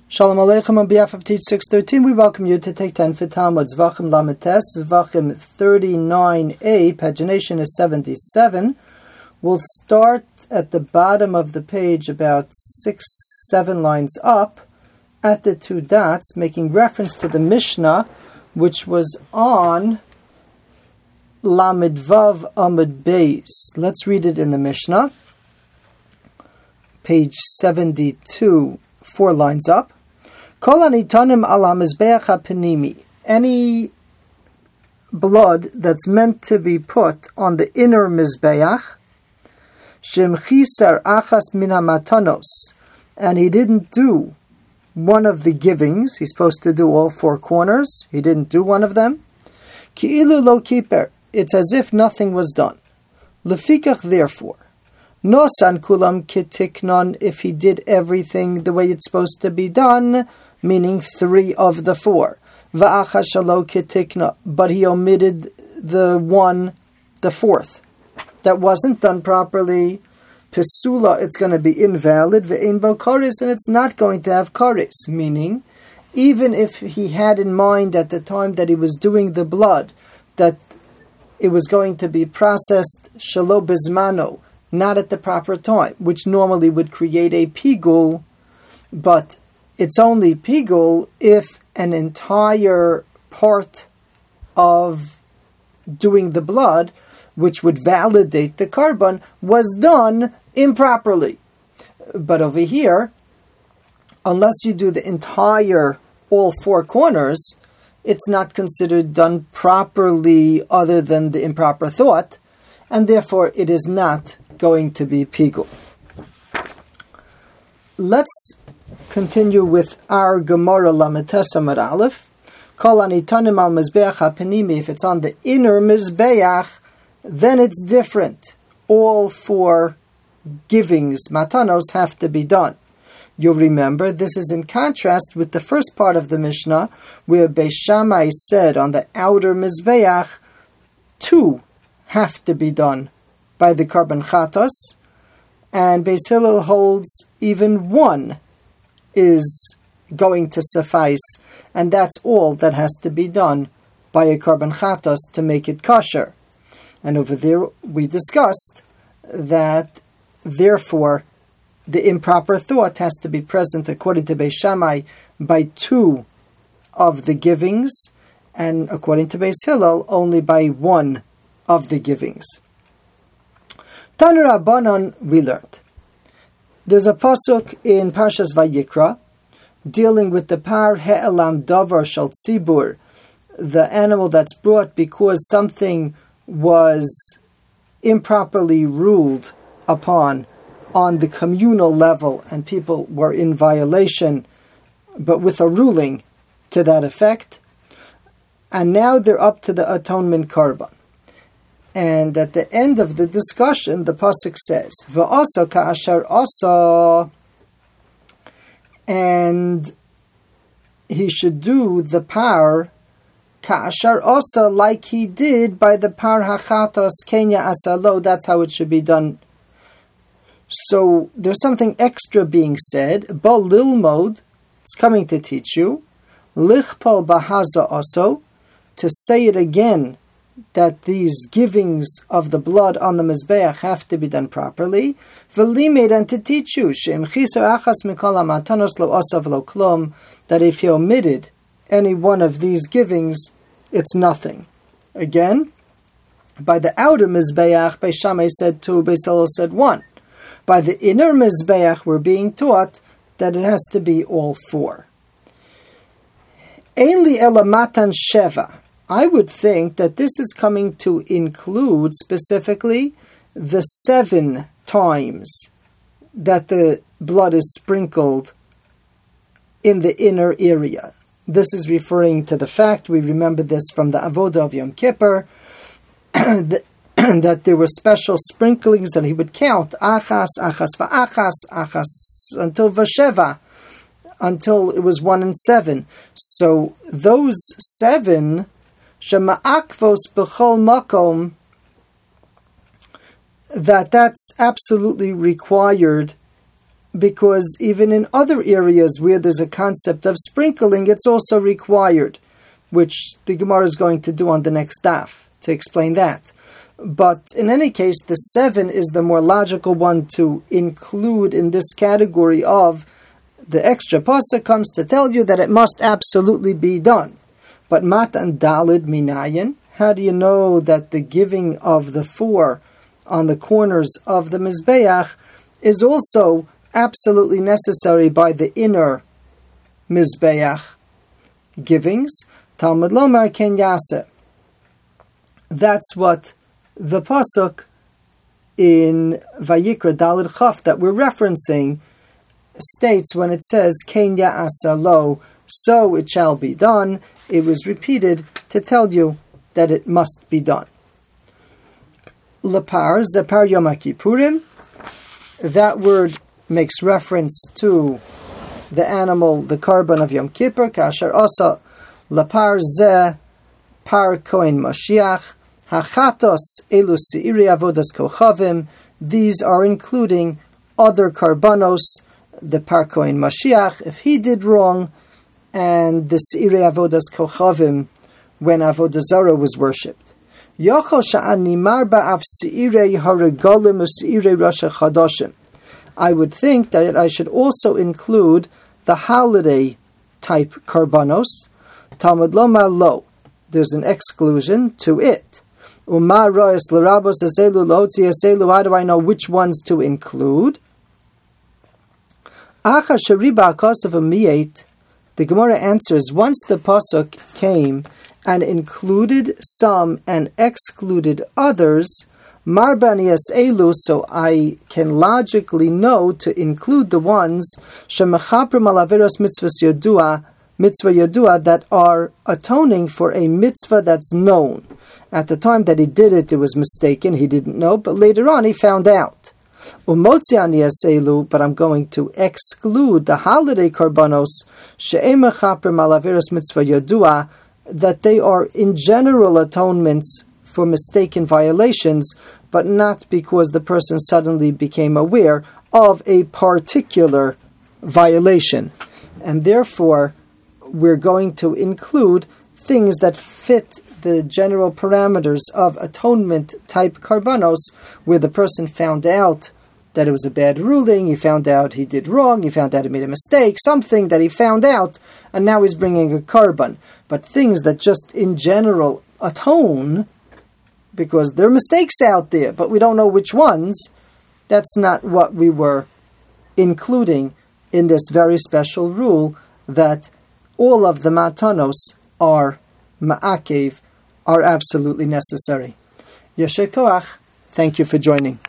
Shalom Aleichem. On behalf of Teach 613, we welcome you to take 10 for Talmud Zvachim Lametes, Zvachim 39a, pagination is 77. We'll start at the bottom of the page about 6-7 lines up at the two dots, making reference to the Mishnah, which was on Lamed Vav Amud Beis. Let's read it in the Mishnah, page 72, 4 lines up. Any blood that's meant to be put on the inner mizbeach, and he didn't do one of the givings. He's supposed to do all 4 corners. He didn't do one of them. Ki'ilu lo kiper. It's as if nothing was done. Lefikach, therefore. Nosan kulam kitiknon, if he did everything the way it's supposed to be done, meaning 3 of the 4. Va'acha shalo kitikna, but he omitted the 4th. That wasn't done properly. Pesula, it's going to be invalid. Ve'ein bo koris, and it's not going to have koris, meaning, even if he had in mind at the time that he was doing the blood, that it was going to be processed shalo bizmano, not at the proper time, which normally would create a pigul, but it's only pigul if an entire part of doing the blood, which would validate the carbon, was done improperly. But over here, unless you do the entire, all 4 corners, it's not considered done properly other than the improper thought, and therefore it is not going to be pigul. Let's continue with our Gemara Lametes Amud Aleph. Kol anitanim al mizbeach hapenimi. If it's on the inner mizbeach, then it's different. All 4 givings, matanos, have to be done. You'll remember this is in contrast with the first part of the Mishnah, where Beis Shammai said on the outer mizbeach, 2 have to be done by the Karban Chatos, and Beis Hillel holds even 1 is going to suffice, and that's all that has to be done by a Karban Chatos to make it kosher. And over there we discussed that, therefore, the improper thought has to be present, according to Beis Shammai, by 2 of the givings, and according to Beis Hillel, only by 1 of the givings. Tanu Rabbanon, we learned. There's a pasuk in Parshas Vayikra dealing with the par he'elam davar shel tzibur, the animal that's brought because something was improperly ruled upon on the communal level and people were in violation, but with a ruling to that effect. And now they're up to the atonement karban. And at the end of the discussion, the pasuk says, "Va'asa ka'ashar asa," and he should do the par ka'ashar asa, like he did by the par hachatos kenya asalo. That's how it should be done. So there's something extra being said. Ba lilmod, it's coming to teach you. Lichpal bahaza also, to say it again, that these givings of the blood on the mizbeach have to be done properly. V'limed, and to teach you, that if he omitted any one of these givings, it's nothing. Again, by the outer mizbeach, Beis Shammai said 2, Beis Hillel said 1. By the inner mizbeach, we're being taught that it has to be all 4. Ein li ela matan sheva. I would think that this is coming to include specifically the 7 times that the blood is sprinkled in the inner area. This is referring to the fact, we remember this from the Avodah of Yom Kippur, that there were special sprinklings and he would count achas, achas va'achas, achas, until vasheva, until it was 1 and 7. So those 7 Shema'akvos b'chol makom, that's absolutely required because even in other areas where there's a concept of sprinkling, it's also required, which the Gemara is going to do on the next daf to explain that. But in any case, the 7 is the more logical one to include in this category of the extra pasuk comes to tell you that it must absolutely be done. But matan dalid minayin, how do you know that the giving of the 4 on the corners of the Mizbeach is also absolutely necessary by the inner Mizbeach givings? Talmud Lomar ken yaseh. That's what the pasuk in Vayikra Daled Chaf that we're referencing states when it says ken ya'asa lo, so it shall be done. It was repeated to tell you that it must be done. Lepar, Zepar Yom HaKippurim, that word makes reference to the animal, the carbon of Yom Kippur, Kasher Asa, Lepar Ze, Par Kohen Mashiach, Hachatos Elu Seiri Avodas Kochavim, these are including other karbanos, the Par Kohen Mashiach, if he did wrong, and the Seiri Avodas Kochavim, when Avodah Zarah was worshipped. Yochel sha'animar ba'af seirei haregolim u'seirei Rosh Chodashim. I would think that I should also include the holiday type karbanos. Talmud lomar lo. There's an exclusion to it. Umar ro'es l'rabos aselu l'otzi aselu. How do I know which ones to include? Acha shariba akasav amiyet. The Gemara answers, once the pasuk came and included some and excluded others, marbanias elu, so I can logically know to include the ones shemachaprim alaveros mitzvah yadua that are atoning for a mitzvah that's known. At the time that he did it, it was mistaken, he didn't know, but later on he found out. Umotzianias elu, but I'm going to exclude the holiday karbanos she'emachaprim alaveros mitzvah yadua, that they are in general atonements for mistaken violations, but not because the person suddenly became aware of a particular violation. And therefore, we're going to include things that fit the general parameters of atonement type karbanos, where the person found out that it was a bad ruling, he found out he did wrong, he found out he made a mistake, something that he found out, and now he's bringing a karban. But things that just in general atone, because there are mistakes out there, but we don't know which ones, that's not what we were including in this very special rule that all of the matanos are ma'akev, are absolutely necessary. Yesher koach, thank you for joining.